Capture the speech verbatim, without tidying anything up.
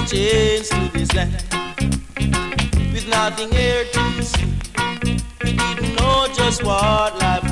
chains to this land. With nothing here to see, we didn't know just what life